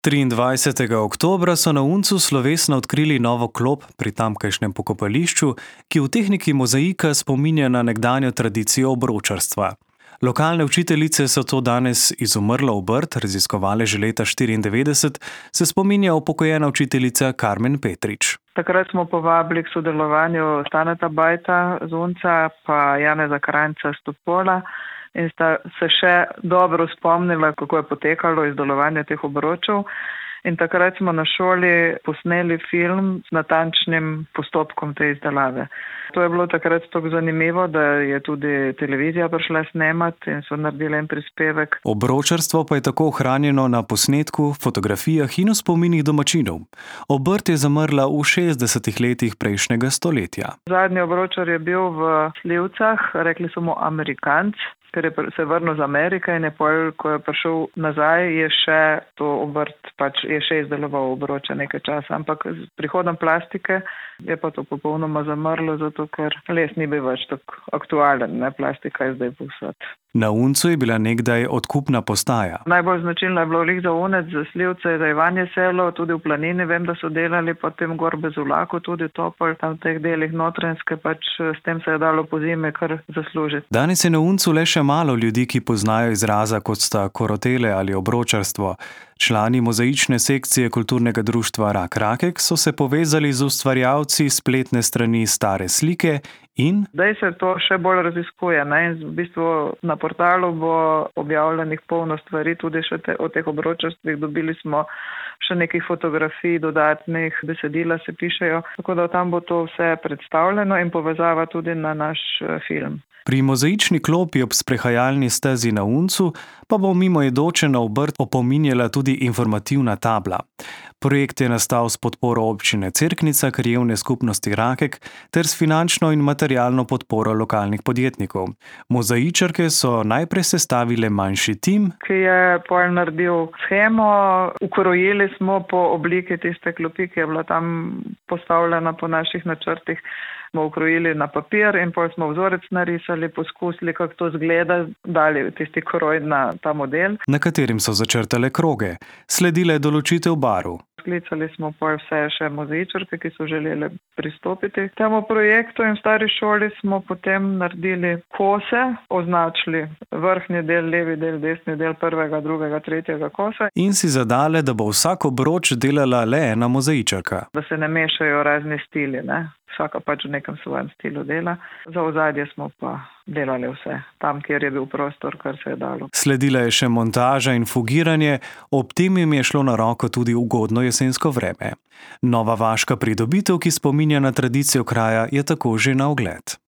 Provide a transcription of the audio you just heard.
23. oktobra so na Uncu slovesno odkrili novo klop pri tamkajšnjem pokopališču, ki v tehniki mozaika spominja na nekdanjo tradicijo obročarstva. Lokalne učiteljice so to danes izumrlo obrt, raziskovale že leta 1994, se spominja upokojena učiteljica Karmen Petrič. Takrat smo povabili k sodelovanju Staneta Bajta z Unca pa Janeza Kranjca s Topola in sta se še dobro spomnila, kako je potekalo izdelovanje teh obročev. In takrat smo na šoli posneli film s natančnim postopkom te izdelave. To je bilo takrat tako zanimivo, da je tudi televizija prišla snemati in so naredili en prispevek. Obročarstvo pa je tako ohranjeno na posnetku, fotografijah in v spominih domačinov. Obrt je zamrla v 60. letih prejšnjega stoletja. Zadnji obročar je bil v Slivcah, rekli so mu Amerikanc, ker je se vrnil z Amerike in je pol, ko je prišel nazaj, je še to obrt, je še izdeloval obroče nekaj časa. Ampak z prihodom plastike je pa to popolnoma zamrlo, zato ker les ni bil več tako aktualen, ne, plastika je zdaj povsod. Na Uncu je bila nekdaj odkupna postaja. Najbolj značilno je bilo lih za Unec, za Slivce, za Ivanje selo, tudi v Planini vem, da so delali, potem gor Bezulaku, tudi Topol, tam v teh delih Notranjske, s tem se je dalo po zime kar zaslužiti. Danes je na Uncu le še malo ljudi, ki poznajo izraza, kot sta korotele ali obročarstvo. Člani mozaične sekcije kulturnega društva Rak Rakek so se povezali z ustvarjalci spletne strani Stare slike in zdaj se to še bolj raziskuje, ne? In v bistvu na portalu bo objavljenih polno stvari, tudi še o teh obročarstvih. Dobili smo še nekih fotografij, dodatnih besedila se pišejo, tako da tam bo to vse predstavljeno in povezava tudi na naš film. Pri mozaični klopi ob sprehajalni stezi na Uncu pa bo mimoidoče na obrt opominjala tudi informativna tabla. Projekt je nastal s podporo občine Cerknica, krajevne skupnosti Rakek ter s finančno in materialno podporo lokalnih podjetnikov. Mozaičarke so najprej sestavile manjši tim, ki je pol naredil shemo, ukrojili smo po obliki tiste klopi, ki je bila tam postavljena po naših načrtih. Smo ukrojili na papir in potem smo vzorec narisali, poskusili, kako to zgleda, dali tisti kroj na ta model, na katerim so začrtale kroge. Sledila je določitev barv. Sklicali smo pol vse še mozaičarke, ki so želeli pristopiti k temu projektu in v stari šoli smo potem naredili kose, označili vrhnji del, levi del, desni del prvega, drugega, tretjega kosa. In si zadale, da bo vsak obroč delala le ena mozaičarka. Da se ne mešajo razni stili, ne? Vsaka v nekem svojem stilu dela. Za ozadje smo pa delali vse, tam, kjer je bil prostor, kar se je dalo. Sledila je še montaža in fugiranje, ob tem jim je šlo na roko tudi ugodno jesensko vreme. Nova vaška pridobitev, ki spominja na tradicijo kraja, je tako že na ogled.